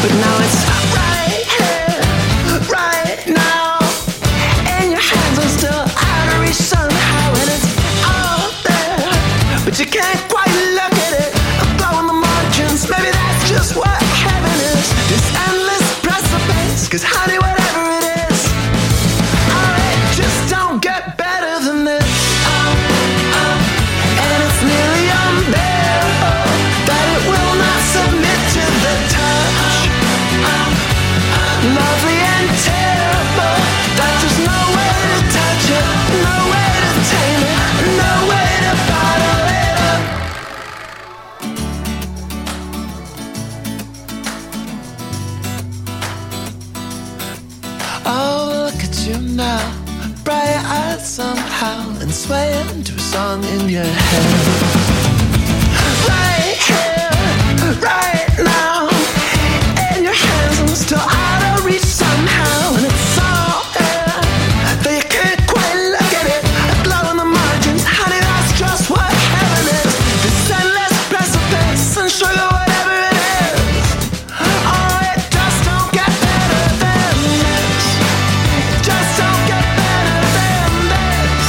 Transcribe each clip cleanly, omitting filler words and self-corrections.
but now it's right here, right now. In your hands, I'm still out of reach somehow, and it's all there, but you can't quite look at it. I'm blowing the margins, maybe that's just what heaven is. This endless precipice, 'cause honey, whatever it is, alright, just don't get better than this. And it's nearly unbearable that it will not submit to the touch. Lovely and terrible, that there's no way to touch it, no way to tame it, no way to bottle it up. Oh, look at you now, bright-eyed somehow, and swaying to a song in your head. Right here, right now, in your hands, I'm still out of reach somehow, and it's all there, but you can't quite look at it. A glow on the margins, honey, that's just what heaven is. This endless precipice, and sugar, whatever it is. Oh, it just don't get better than this. Just don't get better than this.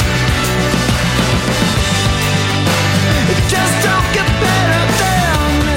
It just don't get better than this.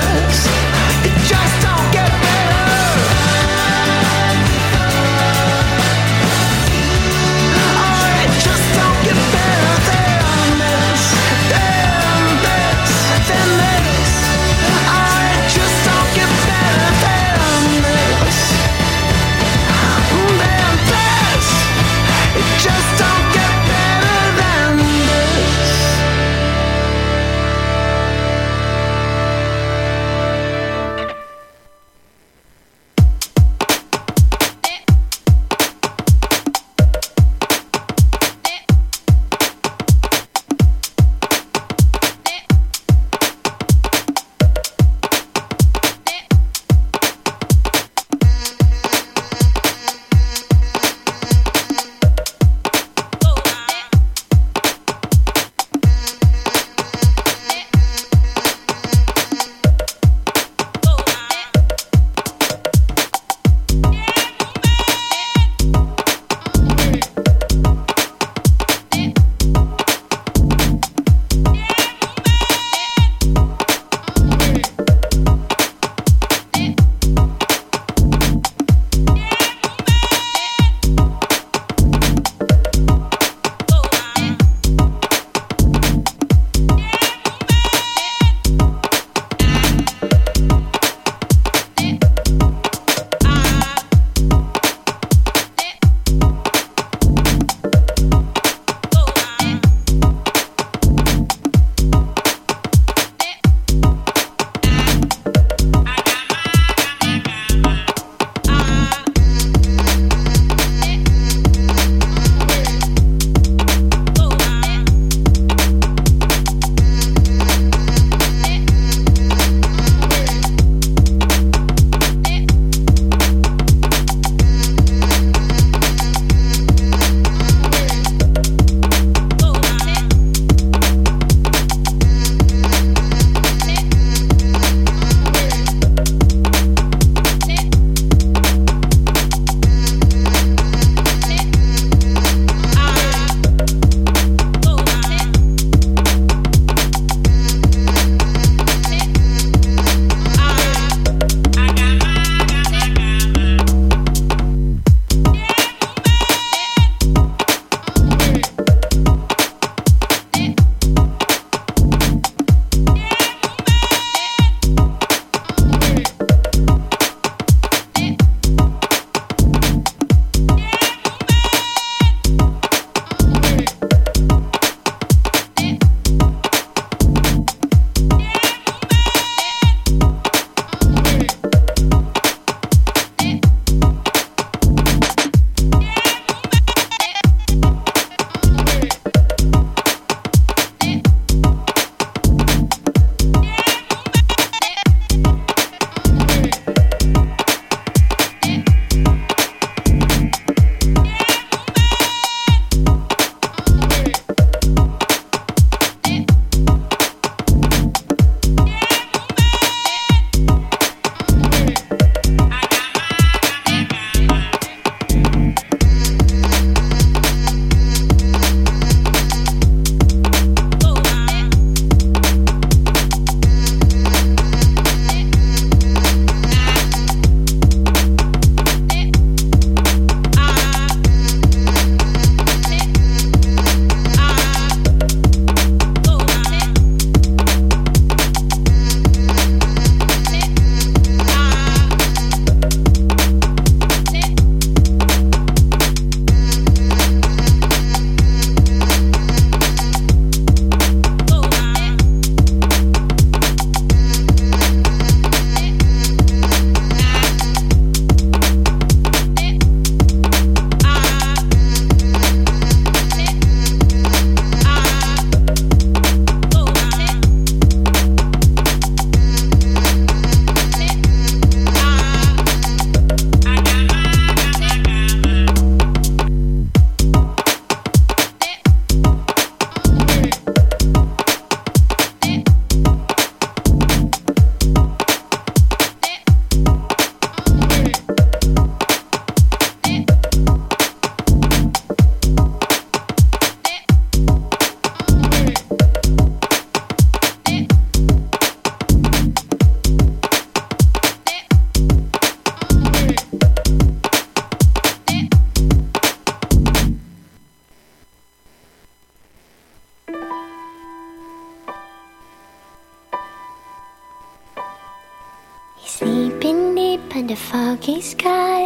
Sleeping deep under foggy sky,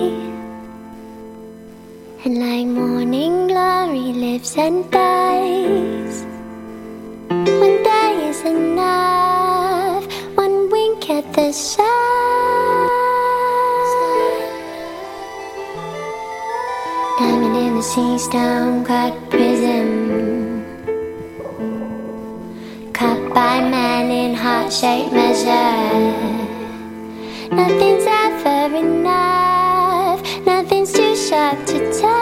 and like morning glory lives and dies. One day is enough, one wink at the sun. Diamond in the sea, stone-cut prism, cut by man in heart-shaped measure. Nothing's ever enough, nothing's too sharp to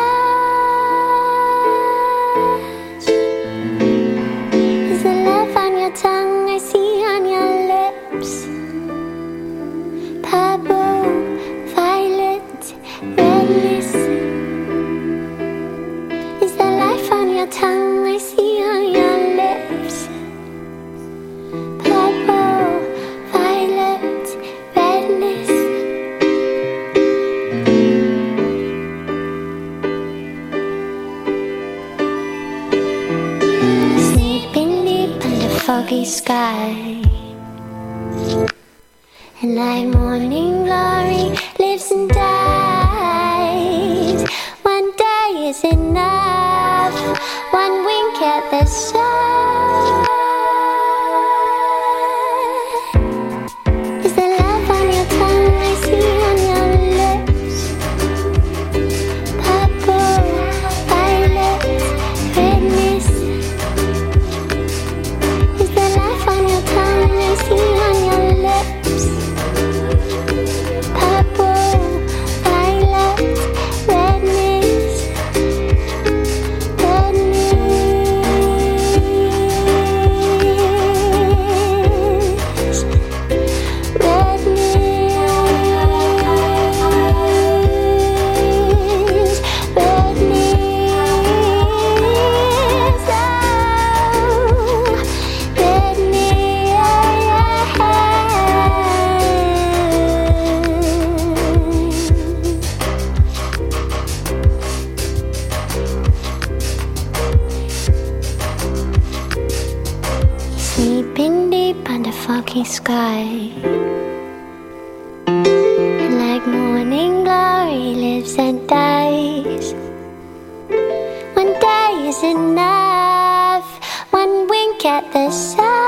touch. Is the love on your tongue I see on your lips? Purple, violet, redness. Is the life on your tongue I see on your lips? Purple, violet, redness. Sleeping deep under foggy sky, and like morning glory lives and dies. One day is enough, one wink at the sun. Is the love on your tongue I see on your lips? Purple, violet, redness. Is the life on your tongue I see on your lips? Purple, violet, redness, sleeping deep under foggy sky, and like morning glory lives and dies. One day is enough, one wink at the sun.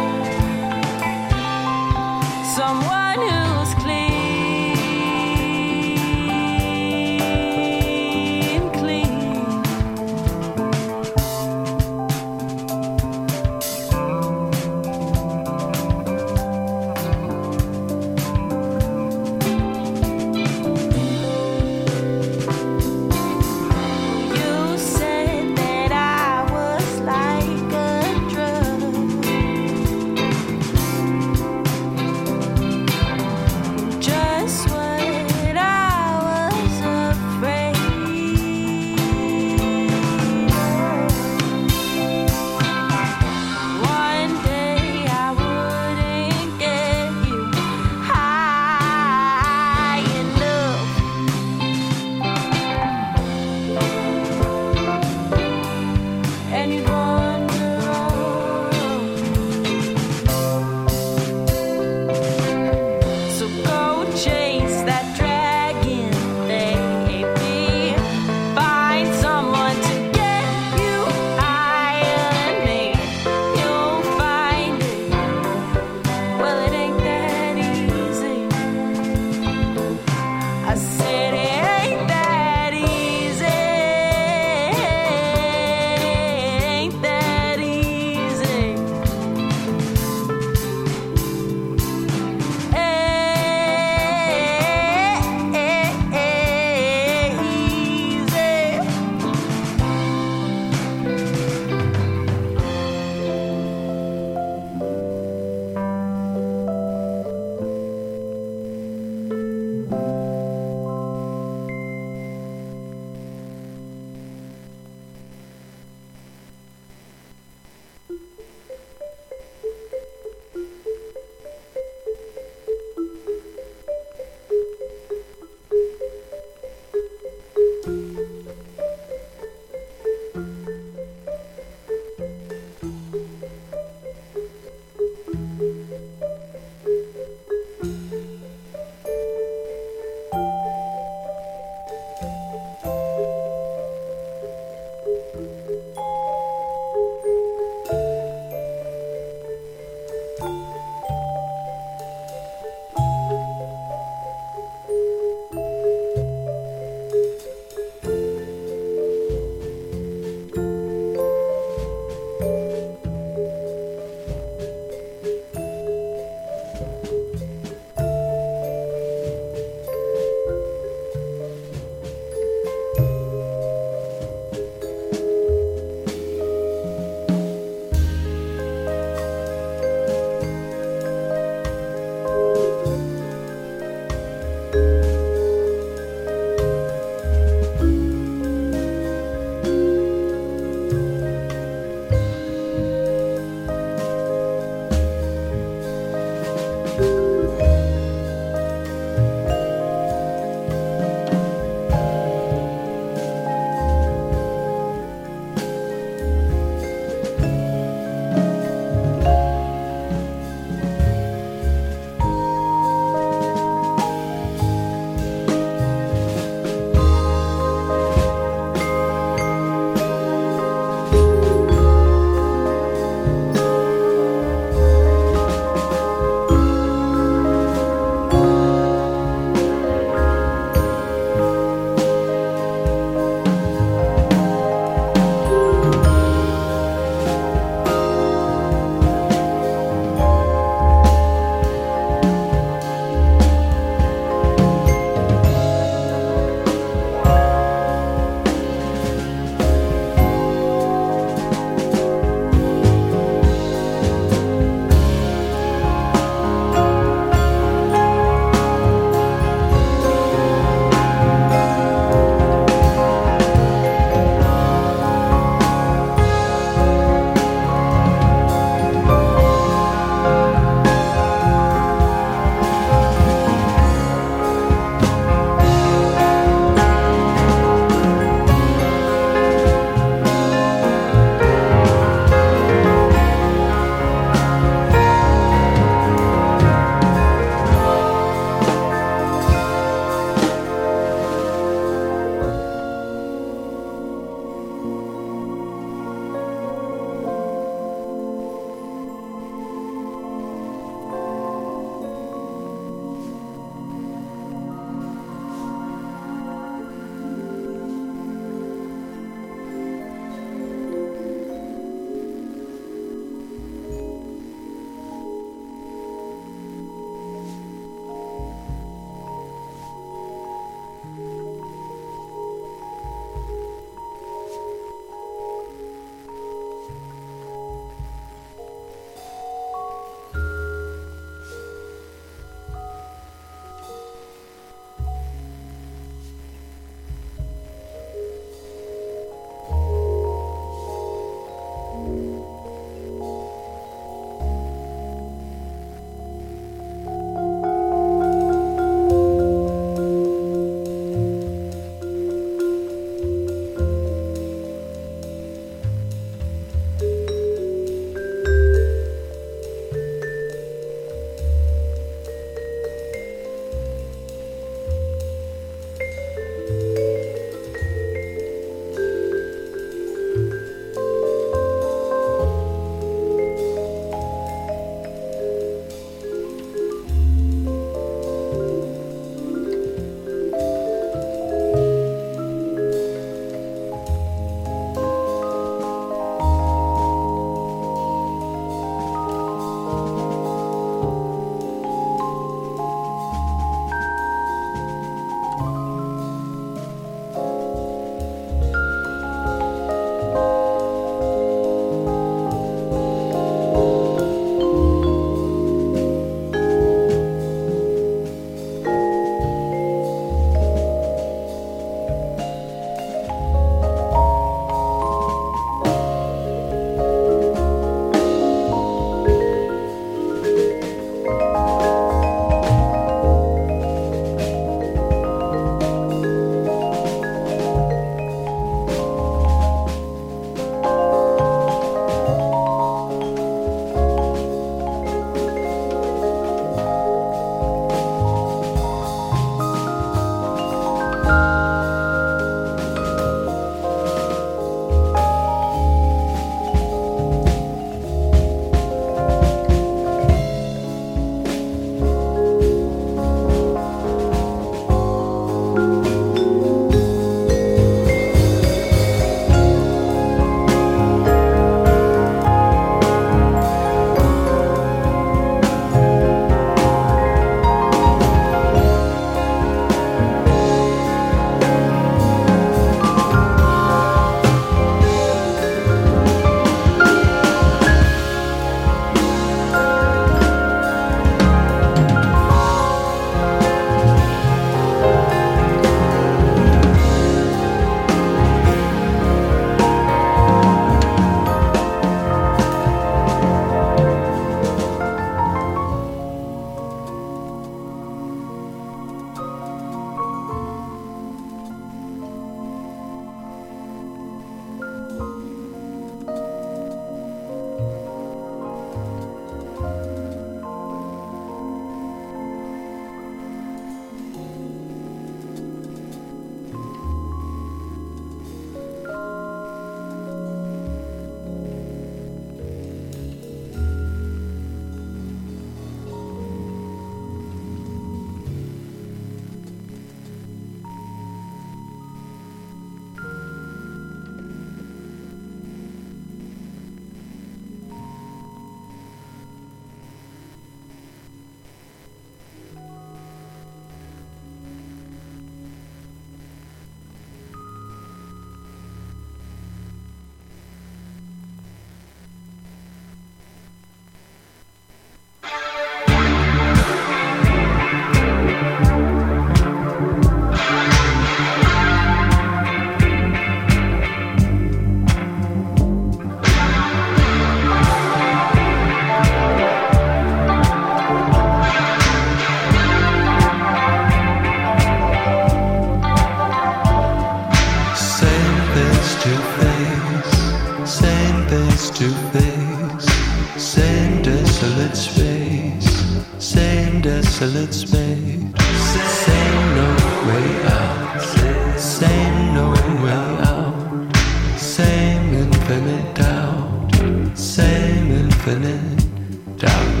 to face, same desolate space, same desolate space, same no way out, same no way out, same infinite doubt, same infinite doubt.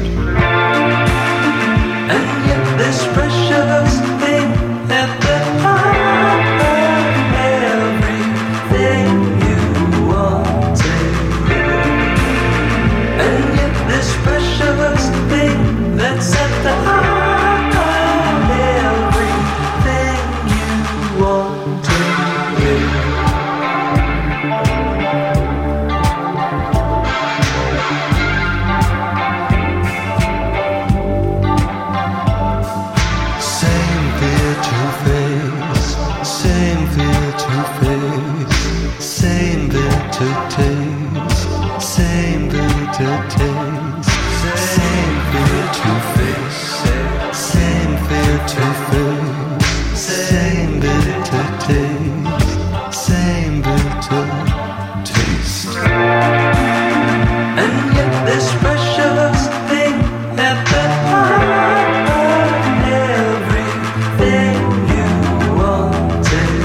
And yet this precious thing at the heart of everything you wanted. And yet this precious thing that's at the heart of everything you wanted. Same fear to face, same fear to face, same fear to taste, same fear to taste, same fear to face, same fear to face, same fear to taste, same fear to taste. And yet this precious thing at the heart of everything you wanted.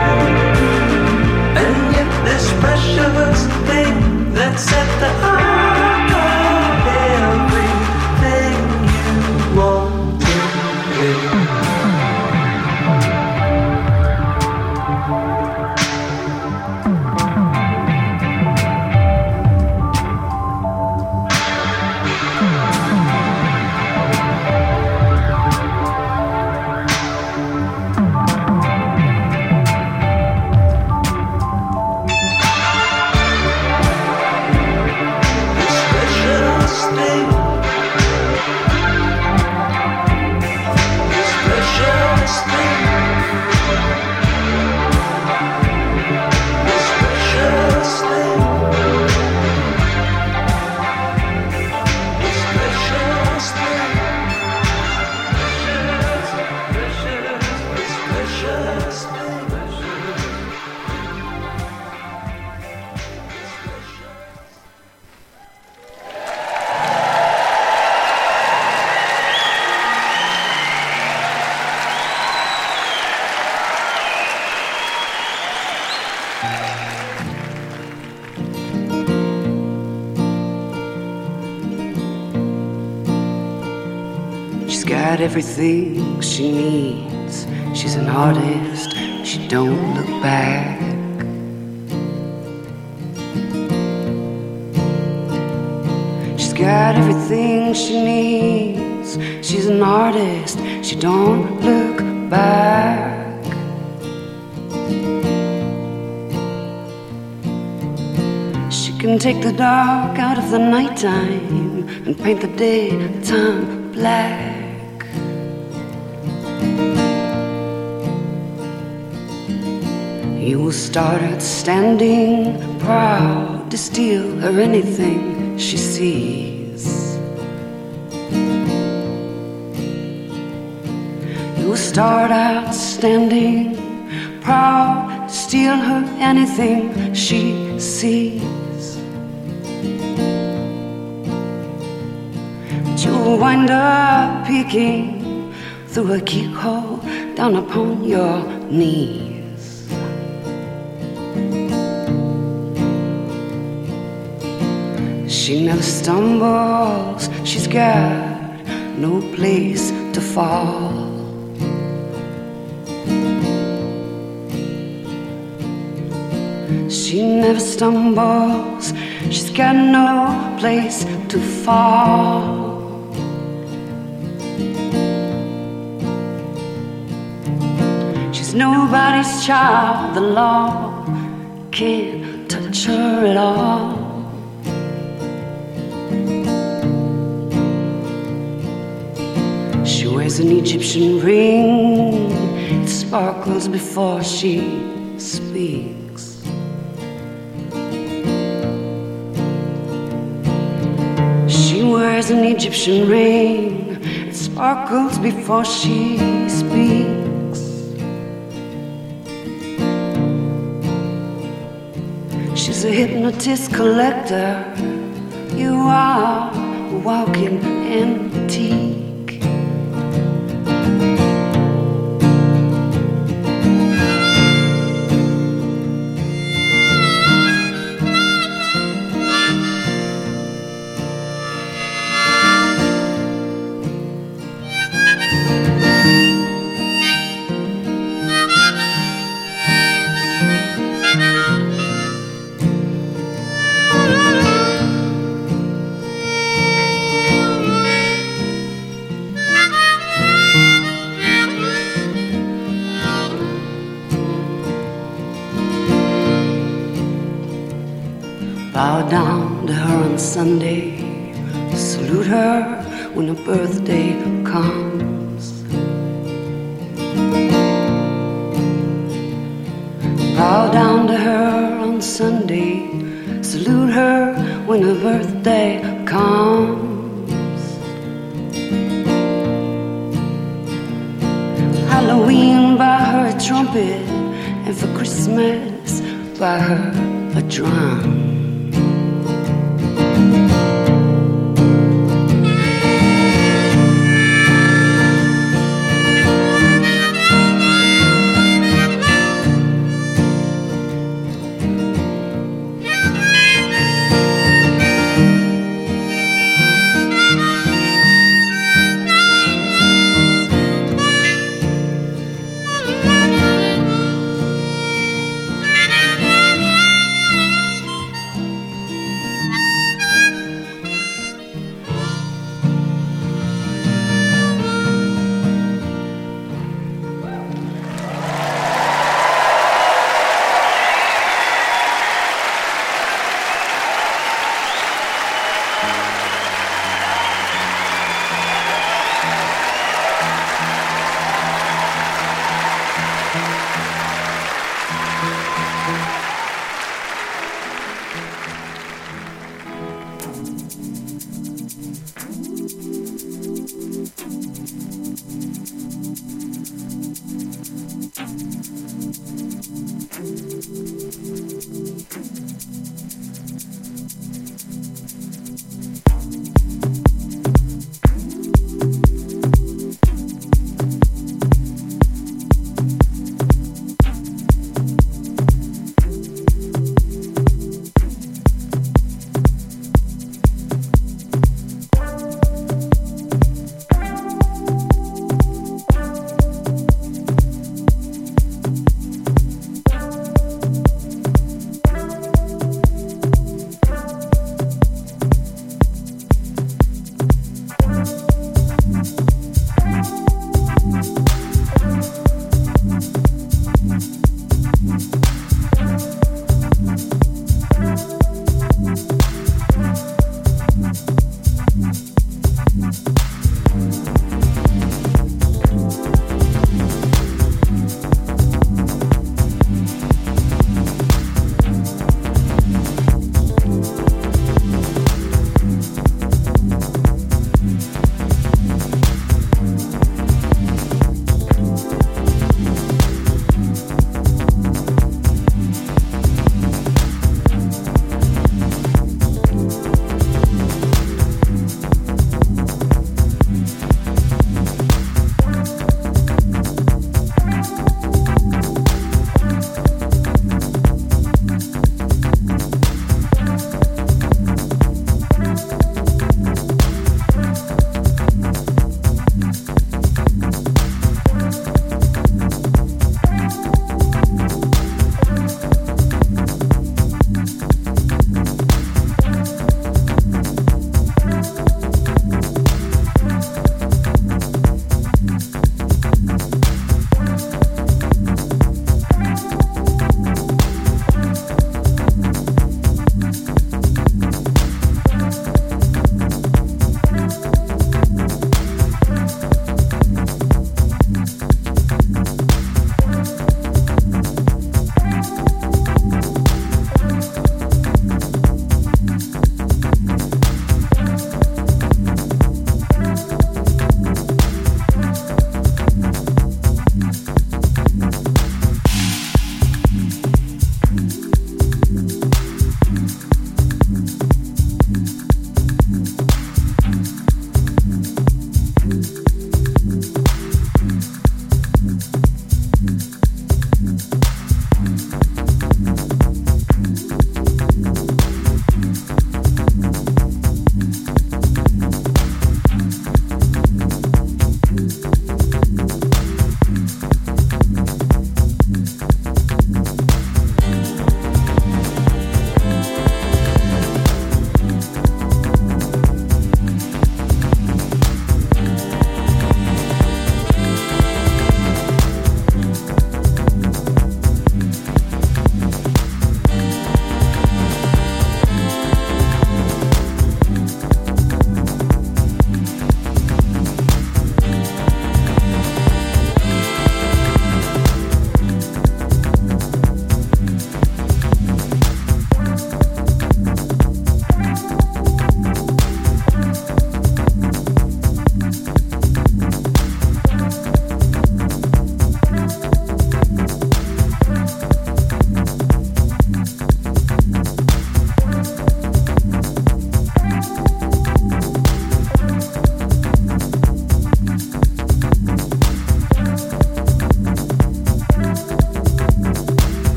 And yet this precious thing that's at the heart of everything you wanted. She's got everything she needs. She's an artist, she don't look back. She's got everything she needs. She's an artist, she don't look back. She can take the dark out of the nighttime and paint the daytime black. You will start out standing proud to steal her anything she sees. You will start out standing proud to steal her anything she sees. But you'll wind up peeking through a keyhole down upon your knees. She never stumbles, she's got no place to fall. She never stumbles, she's got no place to fall. She's nobody's child, the law can't touch her at all. She wears an Egyptian ring, it sparkles before she speaks. She wears an Egyptian ring, it sparkles before she speaks. She's a hypnotist collector. You are a walking antique. Bow down to her on Sunday, salute her when her birthday comes. Bow down to her on Sunday, salute her when her birthday comes. Halloween by her trumpet, and for Christmas by her a drum.